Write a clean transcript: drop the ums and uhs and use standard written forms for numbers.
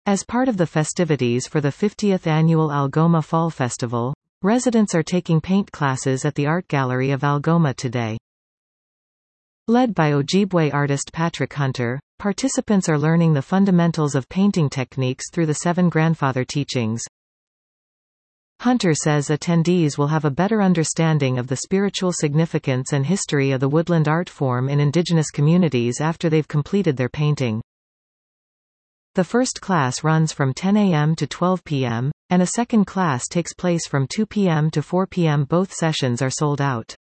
As part of the festivities for the 50th annual Algoma Fall Festival, residents are taking paint classes at the Art Gallery of Algoma today. Led by Ojibwe artist Patrick Hunter, participants are learning the fundamentals of painting techniques through the 7 grandfather teachings. Hunter says attendees will have a better understanding of the spiritual significance and history of the woodland art form in Indigenous communities after they've completed their painting. The first class runs from 10 a.m. to 12 p.m., and a second class takes place from 2 p.m. to 4 p.m. Both sessions are sold out.